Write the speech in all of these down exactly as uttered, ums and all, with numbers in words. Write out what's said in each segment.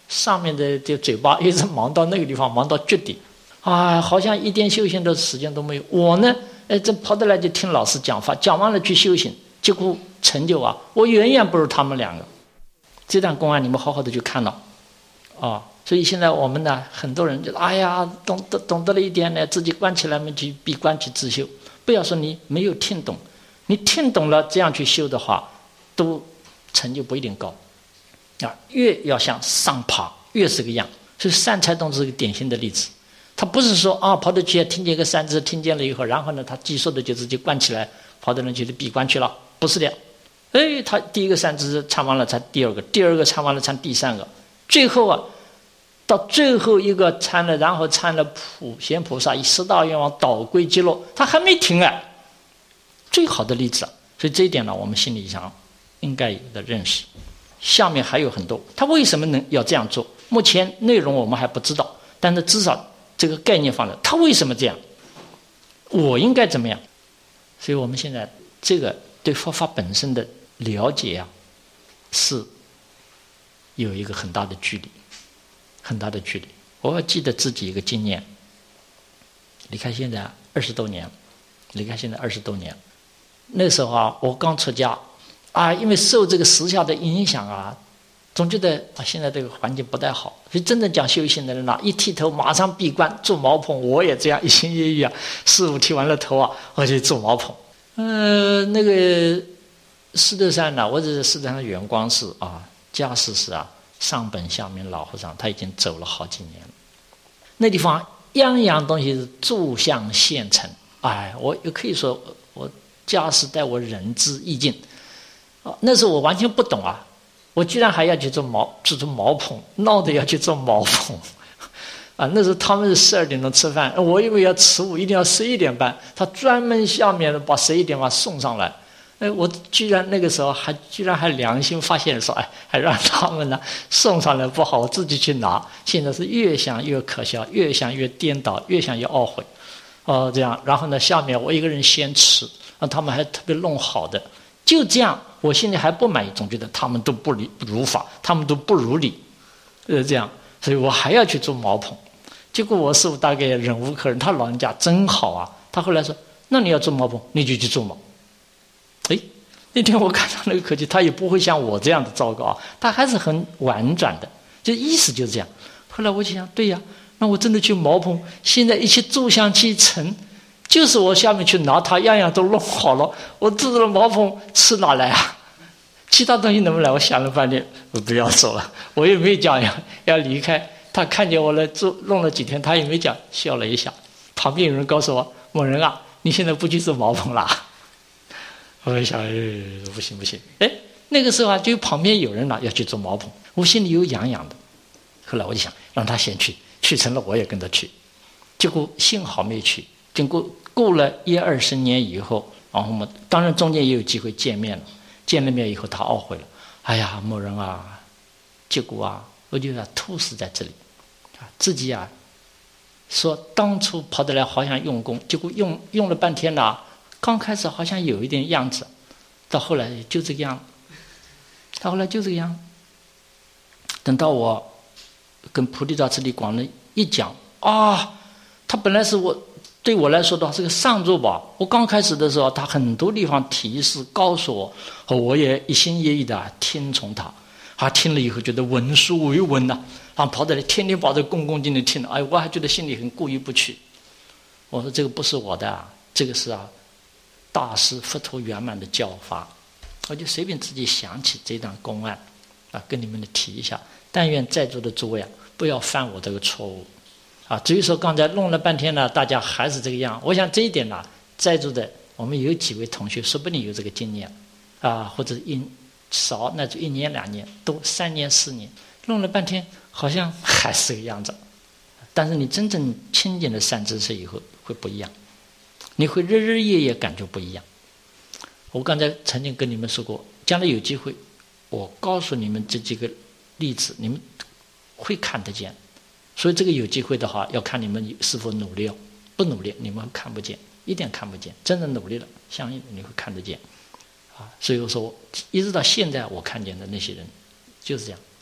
上面的这嘴巴一直忙到那个地方，忙到绝顶，啊，好像一点修行的时间都没有。我呢，哎，这跑得来就听老师讲法，讲完了去修行，结果成就啊，我远远不如他们两个。这段公案你们好好的去看了，啊，所以现在我们呢，很多人就哎呀，懂得懂得了一点呢，自己关起来门去闭关去自修。不要说你没有听懂，你听懂了这样去修的话，都成就不一定高。啊，越要向上爬，越是个样。所以善财童子是个典型的例子。他不是说啊，跑到去听见一个三字，听见了以后，然后呢，他记受的就自己关起来，跑到人去闭关去了，不是的。哎，他第一个三字唱完了，才第二个，第二个唱完了，唱第三个，最后啊，到最后一个参了，然后参了普贤菩萨以十大愿望导归极乐，他还没停哎，最好的例子。所以这一点呢，我们心里上应该有的认识。下面还有很多，他为什么能要这样做？目前内容我们还不知道，但是至少这个概念放了，他为什么这样？我应该怎么样？所以我们现在这个对佛法本身的了解啊，是有一个很大的距离，很大的距离。我要记得自己一个经验，离开现在二十多年，离开现在二十多年，那时候啊，我刚出家。啊，因为受这个时下的影响啊，总觉得啊，现在这个环境不太好。所以真正讲修行的人呢、啊，一剃头马上闭关做茅棚，我也这样一心一意啊。师父剃完了头啊，我就做茅棚。呃，那个狮头山呢，我只是狮头山的圆光寺啊，迦湿寺啊，上本下明老和尚他已经走了好几年了。那地方样样东西是诸相现成，哎，我也可以说我迦湿带我仁至义尽。那时候我完全不懂啊，我居然还要去做茅做做茅棚，闹得要去做茅棚啊！那时候他们是十二点钟吃饭，我以为要迟午一定要十一点半，他专门下面把十一点半送上来。哎，我居然那个时候还居然还良心发现说，哎，还让他们呢送上来不好，我自己去拿。现在是越想越可笑，越想越颠倒，越想越懊悔。哦，这样，然后呢，下面我一个人先吃，啊，他们还特别弄好的。就这样，我心里还不满意，总觉得他们都不理不如法，他们都不如理，呃，这样，所以我还要去做茅棚。结果我师父大概忍无可忍，他老人家真好啊。他后来说：“那你要做茅棚，你就去做嘛。”哎，那天我看到那个口气，他也不会像我这样的糟糕啊，他还是很婉转的，就意思就是这样。后来我就想，对呀，那我真的去茅棚，现在一切诸相其成。就是我下面去拿，他样样都弄好了，我自己的茅棚吃哪来啊？其他东西能不能来？我想了半天，我不要走了，我也没讲要要离开。他看见我来做弄了几天，他也没讲，笑了一下。旁边有人告诉我：“某人啊，你现在不去做茅棚啦？”我一想，哎，不行不行。哎，那个时候啊，就旁边有人了要去做茅棚，我心里有痒痒的。后来我就想让他先去，去成了我也跟着去。结果幸好没去。经过过了一二十年以后，然后我们当然中间也有机会见面了。见了面以后，他懊悔了。哎呀，某人啊，结果啊，我就要吐死在这里，啊，自己啊，说当初跑得来好像用功，结果用用了半天了，刚开始好像有一点样子，到后来就这个样，到后来就这个样。等到我跟菩提道次第广人一讲啊，他本来是我。对我来说的话是个上座吧。我刚开始的时候，他很多地方提示告诉我，我也一心一意的听从他。他听了以后觉得闻书为闻呐，啊，跑到来天天把这恭恭敬敬听。哎，我还觉得心里很过意不去。我说这个不是我的，啊，这个是啊，大师佛陀圆满的教法。我就随便自己想起这段公案啊，跟你们提一下。但愿在座的诸位啊，不要犯我这个错误。啊，至于说刚才弄了半天呢，大家还是这个样，我想这一点呢，在座的我们有几位同学说不定有这个经验，啊，或者一少那就一年两年，多三年四年，弄了半天好像还是个样子，但是你真正亲近了善知识以后会不一样，你会日日夜夜感觉不一样。我刚才曾经跟你们说过，将来有机会，我告诉你们这几个例子，你们会看得见。所以这个有机会的话，要看你们是否努力哦。不努力，你们看不见，一点看不见。真的努力了，相应你会看得见。啊，所以我说，一直到现在我看见的那些人，就是这样，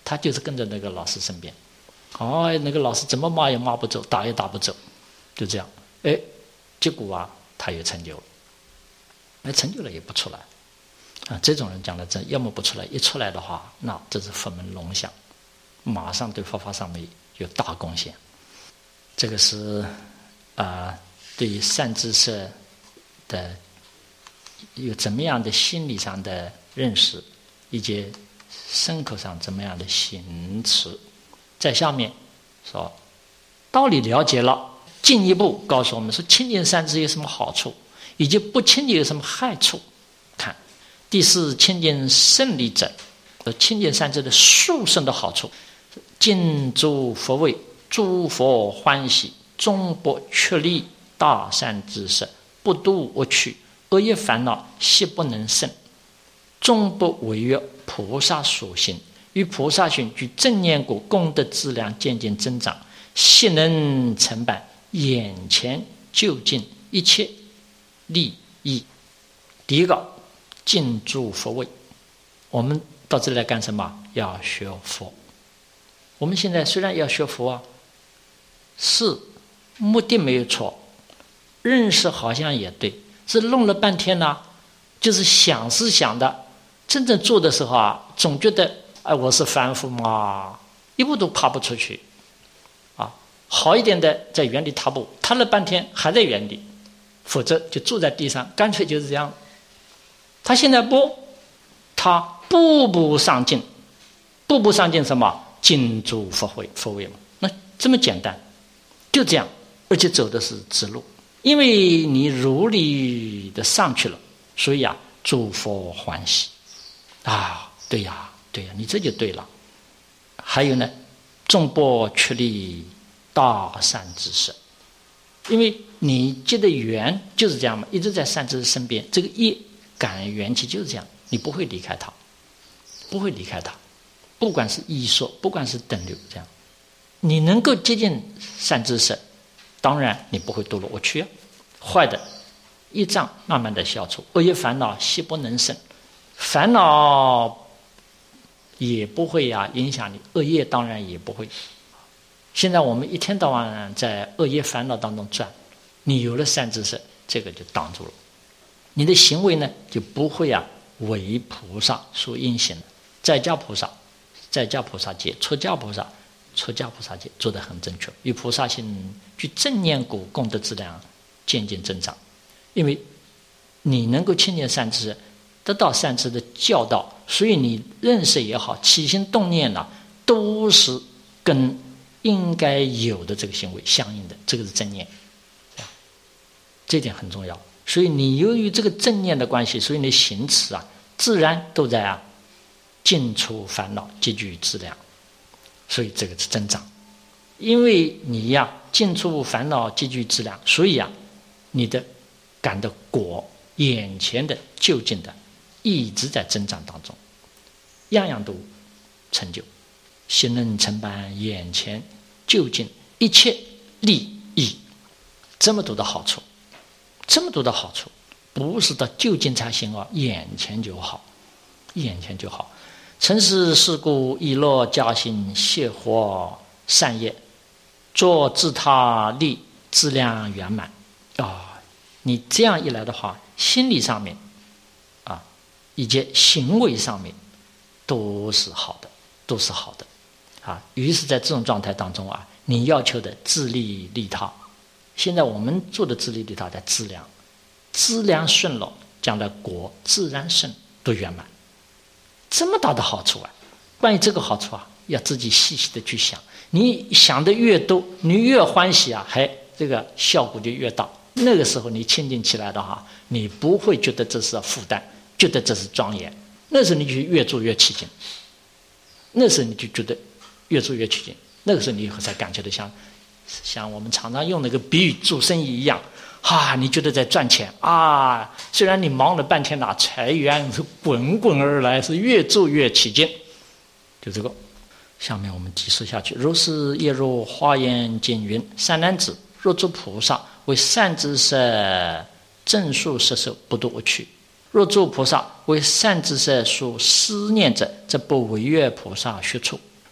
他就是跟着那个老师身边，哦，那个老师怎么骂也骂不走，打也打不走，就这样，哎，结果啊，他也成就了，哎，成就了也不出来，啊，这种人讲的真，要么不出来，一出来的话，那这是佛门龙象，马上对佛法上面有大贡献。这个是啊、呃，对于善知识的有怎么样的心理上的认识，以及牲口上怎么样的行持。在下面说道理了解了，进一步告诉我们说亲近善知识有什么好处，以及不亲近有什么害处。看第四，亲近胜利者，亲近善知识的殊胜的好处，尽诸佛位，诸佛欢喜，终不确立大善知识，不度恶趣，恶业烦恼悉不能胜，终不违约菩萨所行，与菩萨行具正念果功德质量渐渐增长，悉能承办眼前就近一切利益。第一个，尽诸佛位。我们到这里来干什么？要学佛。我们现在虽然要学佛啊，是目的没有错，认识好像也对，是弄了半天呢、啊，就是想是想的，真正做的时候啊，总觉得哎，我是凡夫嘛，一步都踏不出去啊。好一点的在原地踏步，踏了半天还在原地，否则就坐在地上，干脆就是这样。他现在不，他步步上进，步步上进什么？进诸佛位，佛位嘛，那这么简单，就这样，而且走的是直路，因为你如理的上去了，所以啊，诸佛欢喜啊，对呀，对呀，你这就对了。还有呢，众波确立大善知识，因为你结的缘就是这样嘛，一直在善知识身边，这个业感缘起就是这样，你不会离开他，不会离开他。不管是艺术，不管是等流，这样你能够接近善知识，当然你不会堕落恶趣啊。坏的业障慢慢的消除，恶业烦恼悉不能胜，烦恼也不会呀、啊、影响你，恶业当然也不会。现在我们一天到晚在恶业烦恼当中转，你有了善知识，这个就挡住了，你的行为呢就不会啊为菩萨所应行了。在家菩萨在家菩萨戒，出家菩萨出家菩萨戒做得很正确，与菩萨行具正念果功德质量渐渐增长。因为你能够亲近善知识，得到善知识的教导，所以你认识也好，起心动念呢、啊，都是跟应该有的这个行为相应的，这个是正念，这点很重要。所以你由于这个正念的关系，所以你的行持啊，自然都在啊尽除烦恼，积聚资粮，所以这个是增长。因为你呀、啊、尽除烦恼，积聚资粮，所以啊你的感的果，眼前的就近的一直在增长当中，样样都成就，悉能承办眼前就近一切利益。这么多的好处，这么多的好处，不是到就近才行啊，眼前就好，眼前就好。曾是是故以乐嘉兴，谢活善业，做自他利，质量圆满啊、哦！你这样一来的话，心理上面啊，以及行为上面都是好的，都是好的啊。于是，在这种状态当中啊，你要求的自利利他，现在我们做的自利利他的质量，质量顺了，将来果自然顺都圆满。这么大的好处啊！关于这个好处啊，要自己细细的去想。你想的越多，你越欢喜啊，还这个效果就越大。那个时候你亲近起来的话，你不会觉得这是负担，觉得这是庄严。那时候你就越做越起劲，那时候你就觉得越做越起劲。那个时候你以后才感觉到像像我们常常用那个比喻做生意一样。啊，你觉得在赚钱啊？虽然你忙了半天呐、啊，财源是滚滚而来，是越做越起劲。就这个，下面我们继续下去。如是也如华严经云：善男子，若作菩萨，为善知识正数摄受，不堕恶趣；若作菩萨，为善知识所思念者，则不违越菩萨学处。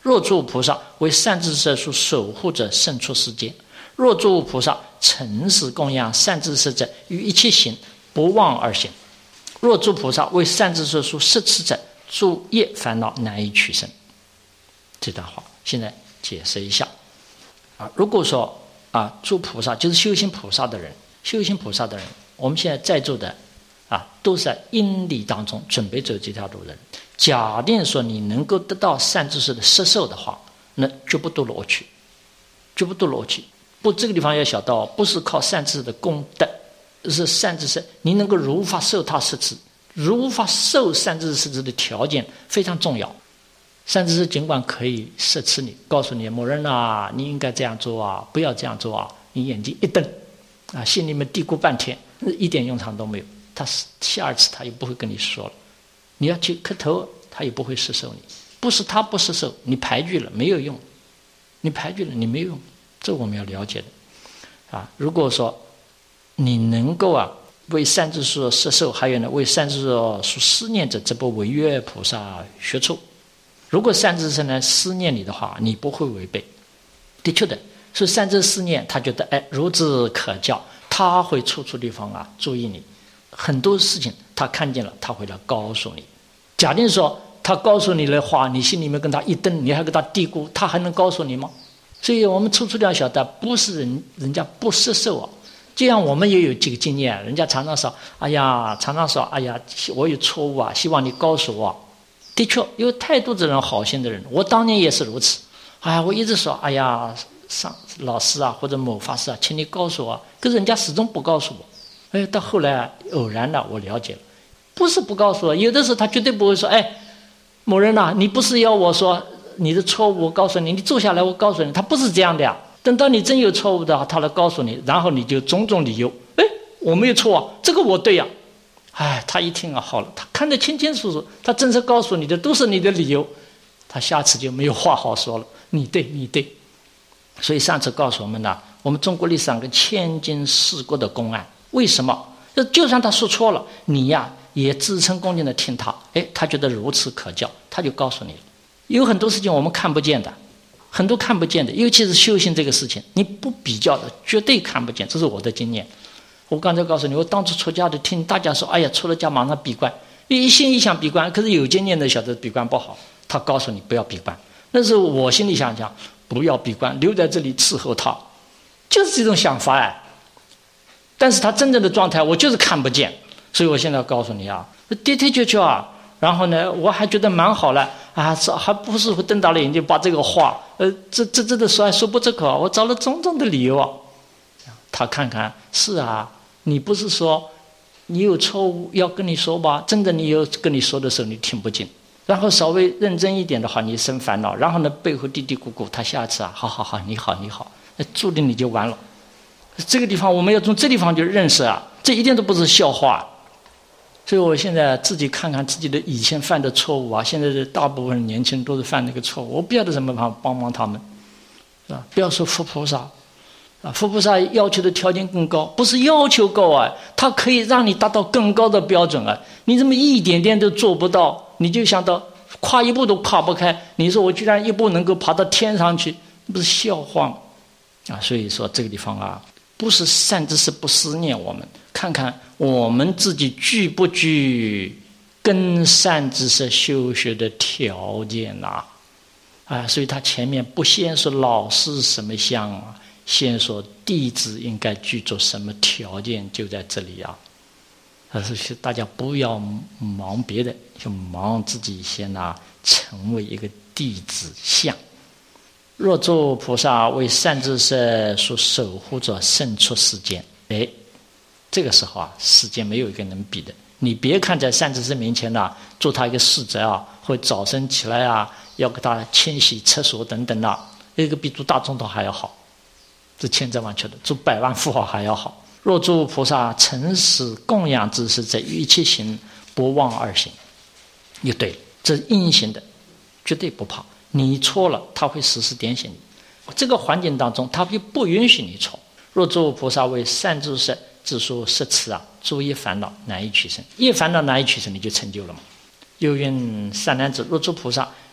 若诸菩萨为善知识所守护者，胜出世间。若诸菩萨诚实供养善知识者，于一切行不忘而行。若诸菩萨为善知识所摄持者，诸业烦恼难以取生。这段话现在解释一下啊。如果说啊，诸菩萨就是修行菩萨的人，修行菩萨的人，我们现在在座的啊，都是在因理当中准备走这条路的人。假定说你能够得到善知识的摄受的话，那绝不堕落恶趣，绝不堕落恶趣。不，这个地方要晓到，不是靠善知识的功德，是善知识你能够如法受他摄持，如法受善知识摄持的条件非常重要。善知识尽管可以摄持你，告诉你某人啊，你应该这样做啊，不要这样做啊，你眼睛一瞪啊，心里面嘀咕半天，一点用场都没有。他下一次他又不会跟你说了。你要去磕头，他也不会摄受你。不是他不摄受，你排拒了没有用，你排拒了你没有用，这我们要了解的啊。如果说你能够啊为善知识摄受，还有呢为善知识所思念者，这不违越菩萨学处。如果善知识呢思念你的话，你不会违背。的确的，所以善知识思念，他觉得哎孺子可教，他会处处地方啊注意你，很多事情他看见了，他会来告诉你。假定说他告诉你的话，你心里面跟他一瞪，你还跟他嘀咕，他还能告诉你吗？所以我们处处要晓得，不是人人家不摄受啊。就像我们也有几个经验，人家常常说哎呀常常说哎呀我有错误啊，希望你告诉我。的确有太多这种好心的人，我当年也是如此。哎呀我一直说哎呀上老师啊或者某法师啊，请你告诉我，可是人家始终不告诉我。哎，到后来偶然了，我了解了，不是不告诉我，有的时候他绝对不会说哎某人呐、啊，你不是要我说你的错误，我告诉你，你坐下来我告诉你，他不是这样的呀。等到你真有错误的话，他来告诉你，然后你就种种理由，哎我没有错啊，这个我对呀、啊。哎，他一听啊好了，他看得清清楚楚，他真是告诉你的都是你的理由，他下次就没有话好说了，你对你对。所以上次告诉我们呢，我们中国历史上个千金四国的公案，为什么就算他说错了，你呀也自称恭敬的听他，哎，他觉得如此可教，他就告诉你了。有很多事情我们看不见的，很多看不见的，尤其是修行这个事情，你不比较的绝对看不见，这是我的经验。我刚才告诉你，我当初出家的，听大家说哎呀出了家马上闭关，一心一想闭关，可是有经验的晓得闭关不好，他告诉你不要闭关。那时候我心里想想不要闭关，留在这里伺候他，就是这种想法哎。但是他真正的状态我就是看不见，所以我现在告诉你啊，的的确确啊，然后呢我还觉得蛮好了啊，还不是瞪大了眼睛把这个话呃这这这的说还说不出口，我找了种种的理由啊。他看看是啊，你不是说你有错误要跟你说吧，真的你有跟你说的时候你听不进，然后稍微认真一点的话你生烦恼，然后呢背后嘀嘀咕咕，他下次啊好好好你好你好，那注定你就完了。这个地方我们要从这地方就认识啊，这一点都不是笑话。所以我现在自己看看自己的以前犯的错误啊，现在的大部分年轻人都是犯那个错误，我不晓得怎么帮帮忙他们，是吧？不要说佛菩萨啊，佛菩萨要求的条件更高，不是要求高啊，他可以让你达到更高的标准啊。你怎么一点点都做不到，你就想到跨一步都跨不开，你说我居然一步能够爬到天上去，不是笑话吗？啊，所以说这个地方啊，不是善知识不思念我们，看看我们自己具不具跟善知识修学的条件呐、啊？啊，所以他前面不先说老师什么相啊，先说弟子应该具足什么条件，就在这里啊。啊，所以大家不要忙别的，就忙自己先啊，成为一个弟子相。若诸菩萨为善知识所守护者，胜出世间。哎，这个时候啊，世间没有一个能比的。你别看在善知识面前啊，做他一个侍者啊，或早晨起来啊，要给他清洗厕所等等啊，那个比做大总统还要好，这千真万确的，做百万富豪还要好。若诸菩萨诚实供养之事者，于一切行不忘而行。就对了，这是硬性的，绝对不怕。你错了，他会时时点醒你。这个环境当中，他就不允许你错。若诸菩萨为善知识之所摄持啊，诸业烦恼难以取生。业烦恼难以取生，你就成就了嘛。又云善男子，若诸菩萨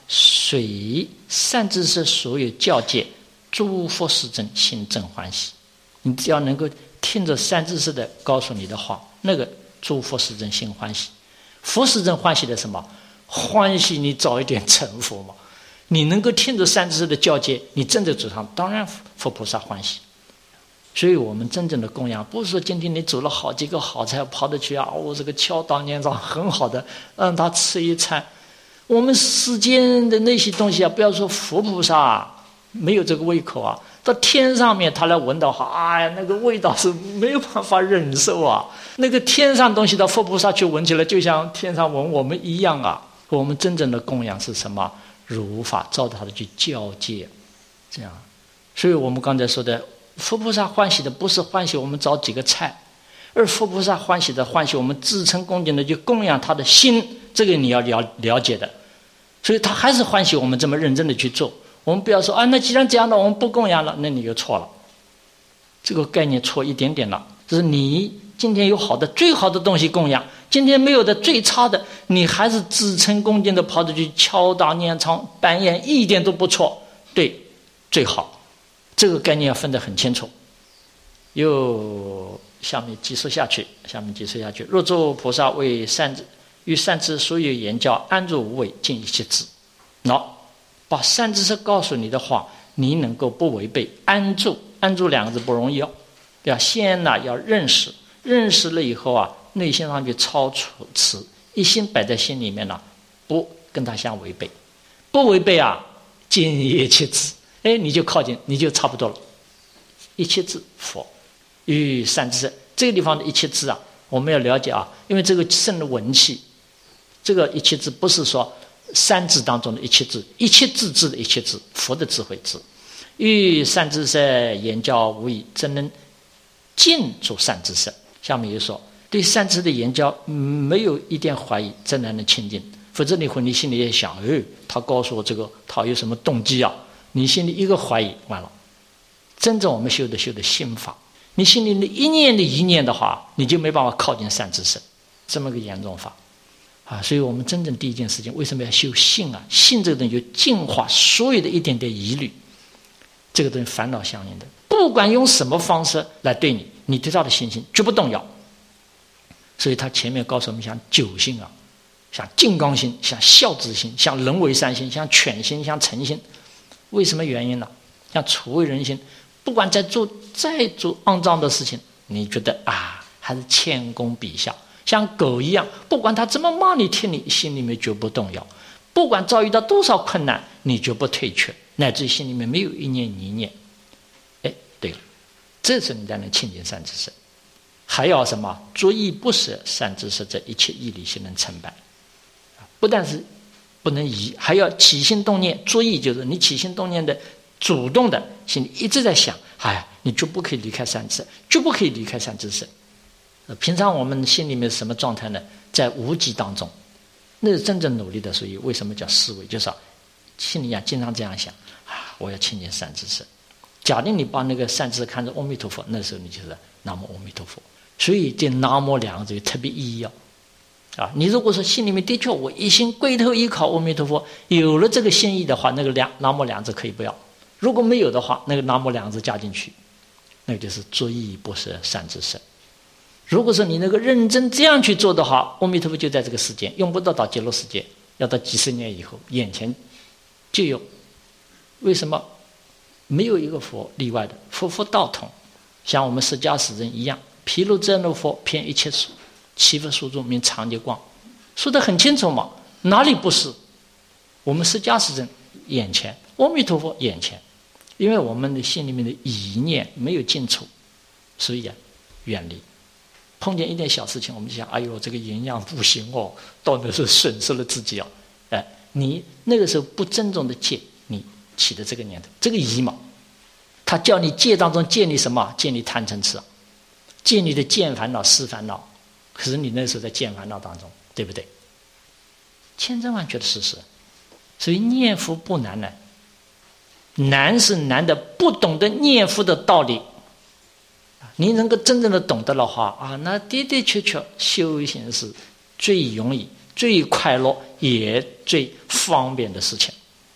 随善知识所有教诫，诸佛世尊心正欢喜。你只要能够听着善知识的告诉你的话，那个诸佛世尊心欢喜。佛世尊欢喜的什么？欢喜你早一点成佛嘛。你能够听着善知识的教诫，你真的走上，当然佛菩萨欢喜。所以我们真正的供养，不是说今天你煮了好几个好菜，跑得去啊，我、哦、这个敲当年长很好的，让他吃一餐。我们世间的那些东西啊，不要说佛菩萨没有这个胃口啊，到天上面他来闻到，哎呀，那个味道是没有办法忍受啊。那个天上东西到佛菩萨去闻起来，就像天上闻我们一样啊。我们真正的供养是什么？如法照着他的去教诫，这样。所以我们刚才说的，佛菩萨欢喜的不是欢喜我们找几个菜，而佛菩萨欢喜的欢喜我们至诚恭敬的去供养他的心，这个你要了了解的。所以他还是欢喜我们这么认真的去做。我们不要说啊，那既然这样的我们不供养了，那你就错了。这个概念错一点点了。就是你今天有好的最好的东西供养，今天没有的最差的，你还是至诚恭敬的跑着去敲打念唱扮演，一点都不错，对，最好。这个概念要分得很清楚。又下面继续下去，下面继续下去。若诸菩萨为善知与善知所有言教，安住无为，尽一切智。喏，把善知识告诉你的话，你能够不违背，安住。安住两个字不容易哦，要先呢、啊、要认识，认识了以后啊，内心上去超出此，一心摆在心里面呢、啊，不跟他相违背，不违背啊，尽一切智。哎，你就靠近，你就差不多了。一切智佛与善知识，这个地方的一切智啊，我们要了解啊，因为这个圣的文气，这个一切智不是说三智当中的一切智，一切智智的一切智，佛的智慧智。与善知识言教无异，怎能尽住善知识？下面又说，对善知识的言教没有一点怀疑，怎能能亲近？否则你会你心里也想，哎，他告诉我这个，他有什么动机啊？你心里一个怀疑，完了。真正我们修的修的心法，你心里的一念的一念的话，你就没办法靠近善知识，这么个严重法啊！所以我们真正第一件事情，为什么要修信啊？信这个东西就净化所有的一点点疑虑，这个东西烦恼相应的，不管用什么方式来对你，你对他的信心绝不动摇。所以他前面告诉我们，像九心啊，像金刚心，像孝之心，像人为善心，像犬心，像诚心。为什么原因呢？像处为人心，不管在做再做肮脏的事情，你觉得啊，还是谦恭陛下，像狗一样，不管他怎么骂你听你，心里面绝不动摇，不管遭遇到多少困难，你绝不退却，乃至心里面没有一念一念。哎，对了，这时你才能亲近善知识。还要什么？作意不舍善知识，这一切义理心能成败。不但是不能疑，还要起心动念。作意就是你起心动念的主动的心里一直在想，哎，你就不可以离开善知识，就不可以离开善知识。平常我们心里面是什么状态呢？在无极当中，那是真正努力的。所以为什么叫思维？就是心里啊经常这样想啊，我要亲近善知识。假定你把那个善知识看成阿弥陀佛，那时候你就是南无阿弥陀佛。所以这南无两个字有特别意义哦。啊，你如果说心里面的确我一心归头依靠阿弥陀佛，有了这个心意的话，那个两南无两字可以不要；如果没有的话，那个南无两字加进去，那个就是作意不是善知识。如果说你那个认真这样去做的话，阿弥陀佛就在这个世界，用不到到极乐世界，要到几十年以后，眼前就有。为什么？没有一个佛例外的，佛佛道统，像我们释迦世人一样，毗卢遮那佛遍一切处，七佛所住名常寂光，说得很清楚嘛，哪里不是？我们释迦世人眼前，阿弥陀佛眼前，因为我们的心里面的意念没有进出，所以啊，远离。碰见一点小事情，我们就想，哎呦，这个营养不行哦，到那时候损失了自己哦。哎，你那个时候不郑重的戒，你起的这个念头，这个疑嘛，他叫你戒当中戒你什么？戒你贪嗔痴，戒你的见烦恼、思烦恼。可是你那时候在见烦恼当中，对不对？千真万确的事实。所以念佛不难呢，难是难的不懂得念佛的道理。你能够真正的懂得的话啊，那的的确确修行是最容易、最快乐也最方便的事情。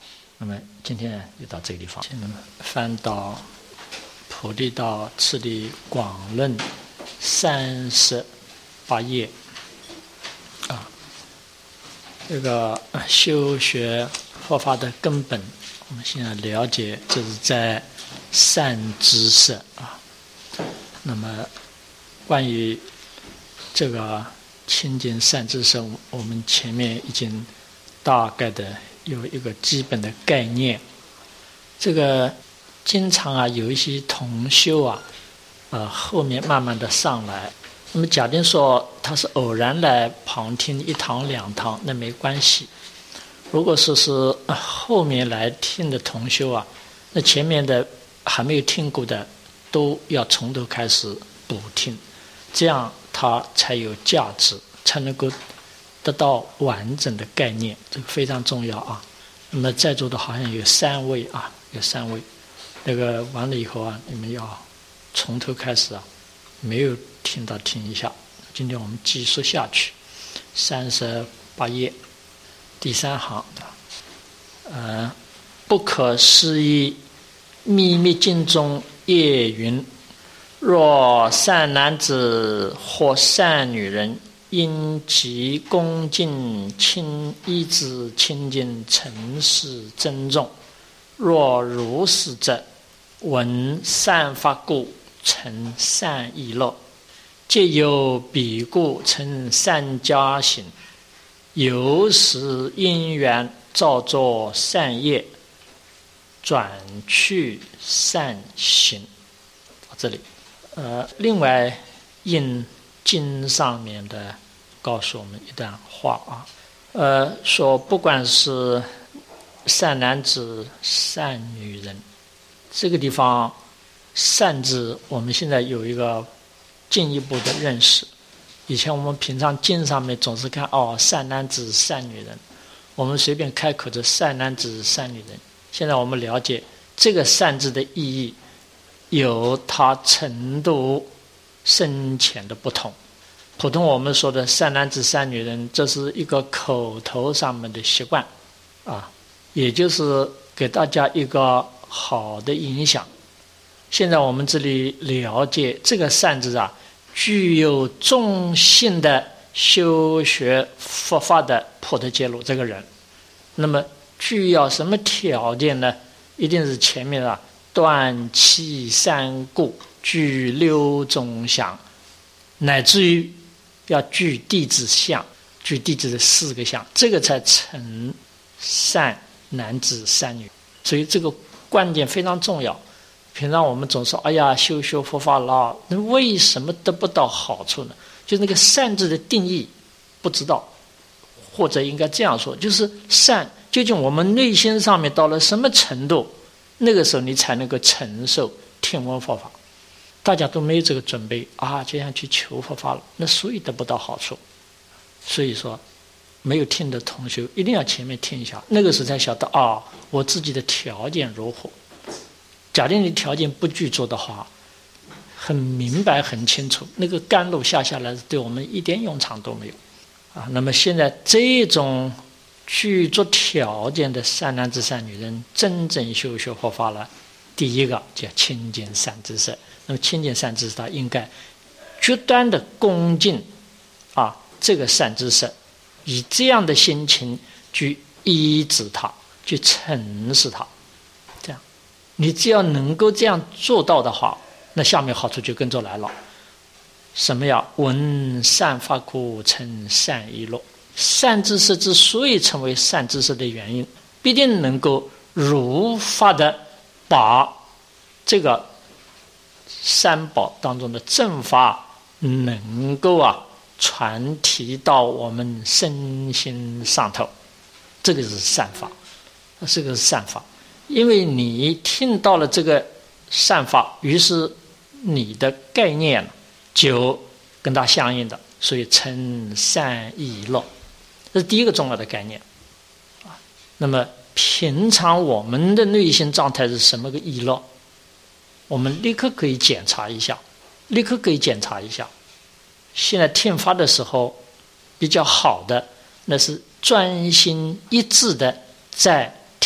那么今天就到这个地方，请翻到菩提道次第广论三十八页啊，这个修学佛法的根本，我们现在了解，这是在善知识啊。那么关于这个亲近善知识，我们前面已经大概的有一个基本的概念。这个经常啊有一些同修啊，呃后面慢慢的上来。那么假定说他是偶然来旁听一堂两堂，那没关系。如果说是后面来听的同修啊，那前面的还没有听过的，都要从头开始补听，这样它才有价值，才能够得到完整的概念，这个非常重要啊。那么在座的好像有三位啊，有三位，那个完了以后啊，你们要从头开始啊，没有听到听一下。今天我们继续下去，三十八页第三行，呃，不可思议秘密经中业云：若善男子或善女人，因其恭敬亲依之亲近诚实珍重，若如是者，闻善法故，成善意乐，皆由彼故成善加行，由是因缘造作善业，转去善行。到这里，呃，另外印经上面的告诉我们一段话啊，呃，说不管是善男子、善女人，这个地方善字，我们现在有一个进一步的认识。以前我们平常经上面总是看哦，善男子、善女人，我们随便开口的善男子、善女人。现在我们了解这个善字的意义，有它程度深浅的不同。普通我们说的善男子善女人，这是一个口头上面的习惯啊，也就是给大家一个好的影响。现在我们这里了解这个善字啊，具有中性的修学佛法的菩提揭露这个人，那么具要什么条件呢？一定是前面啊断七三故，具六种相，乃至于要具弟子相，具弟子的四个相，这个才成善男子善女。所以这个观点非常重要。平常我们总说哎呀修修佛法了，那为什么得不到好处呢？就那个善字的定义不知道，或者应该这样说，就是善究竟我们内心上面到了什么程度，那个时候你才能够承受听闻佛法。大家都没有这个准备啊，就想去求佛法了，那所以得不到好处。所以说没有听的同学一定要前面听一下，那个时候才晓得啊，我自己的条件如何。假定你条件不具足的话，很明白很清楚，那个甘露下下来对我们一点用场都没有啊。那么现在这种具足条件的善男子善女人，真正修学佛法了，第一个叫亲近善知识。那么亲近善知识，他应该决断的恭敬啊这个善知识，以这样的心情去依止他，去诚实他。这样你只要能够这样做到的话，那下面好处就跟着来了。什么呀？闻善法故，成善意乐。善知识之所以成为善知识的原因，必定能够如法的把这个三宝当中的正法能够啊传递到我们身心上头，这个是善法，这个是善法。因为你听到了这个善法，于是你的概念就跟它相应的，所以成善意乐，这是第一个重要的概念啊。那么平常我们的内心状态是什么个意乐？我们立刻可以检查一下，立刻可以检查一下。现在听法的时候比较好的，那是专心一致的在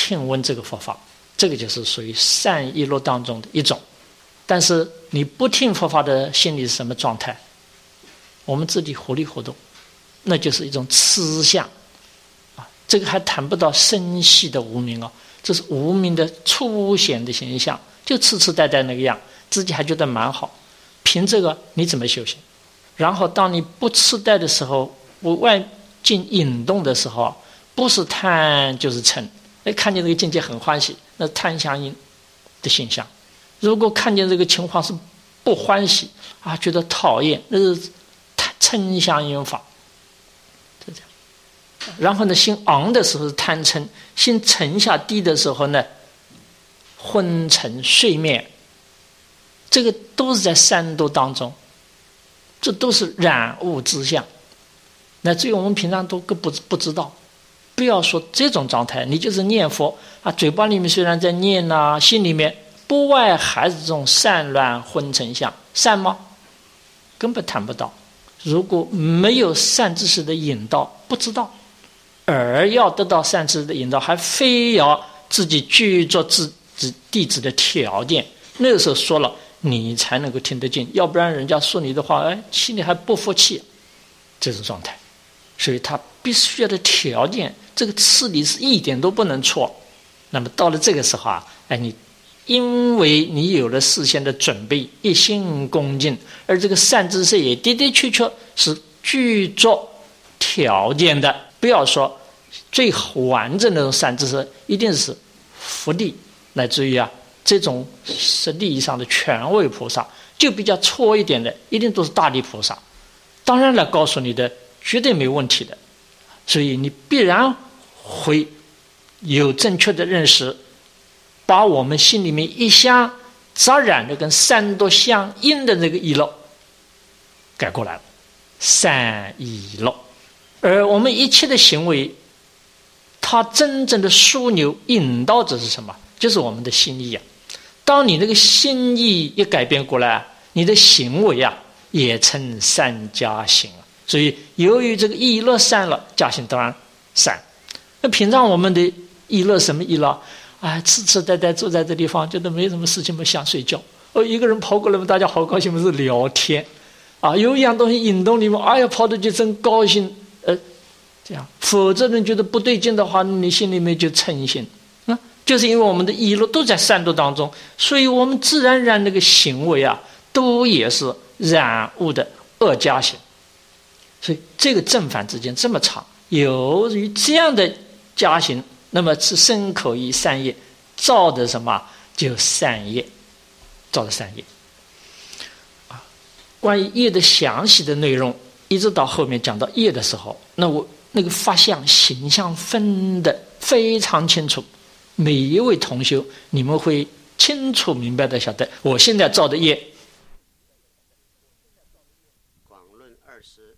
听闻这个佛法，这个就是属于善意乐当中的一种。但是你不听佛法的心理是什么状态？我们自己活力活动，那就是一种痴相啊。这个还谈不到深细的无明哦，这是无明的粗显的形象，就痴痴呆呆那个样，自己还觉得蛮好。凭这个你怎么修行？然后当你不痴呆的时候，我外境引动的时候，不是贪就是嗔。哎，看见这个境界很欢喜，那贪相应的现象。如果看见这个情况是不欢喜啊，觉得讨厌，那是嗔相应法，就这样。然后呢，心昂的时候是贪嗔，心沉下低的时候呢，昏沉睡眠，这个都是在三度当中，这都是染物之相。那至于我们平常都不不知道。不要说这种状态，你就是念佛啊，嘴巴里面虽然在念啊，心里面不外还是这种散乱昏沉相，善吗？根本谈不到。如果没有善知识的引导，不知道，而要得到善知识的引导，还非要自己具足自己弟子的条件，那个时候说了，你才能够听得进，要不然人家说你的话，哎，心里还不服气，这种状态。所以他必须要的条件，这个次第是一点都不能错。那么到了这个时候啊，哎，你因为你有了事先的准备，一心恭敬，而这个善知识也的的确确是具足条件的。不要说最完整的那种善知识，一定是福地，乃至于啊这种是利益上的权威菩萨，就比较错一点的，一定都是大力菩萨。当然了，告诉你的。绝对没问题的，所以你必然会有正确的认识，把我们心里面一向杂染的跟三毒相应的那个意乐改过来了，善意乐。而我们一切的行为，它真正的枢纽引导者是什么？就是我们的心意啊。当你那个心意一改变过来，你的行为啊也称善加行啊。所以由于这个意乐善了，加行当然善。那平常我们的意乐什么意乐？哎，痴痴呆呆坐在这地方，觉得没什么事情，不想睡觉。哦，一个人跑过来，大家好高兴，不是聊天啊？有一样东西引动你们，哎呀，跑的就真高兴。呃，这样，否则人觉得不对劲的话，你心里面就嗔心。啊，就是因为我们的意乐都在善度当中，所以我们自然而然那个行为啊，都也是染物的恶加行。所以这个正反之间这么长，由于这样的加行，那么是身口意三业造的什么？就善业，造的善业。啊，关于业的详细的内容，一直到后面讲到业的时候，那我那个法相形象分得非常清楚。每一位同修，你们会清楚明白的晓得，我现在造的业。 广论二十。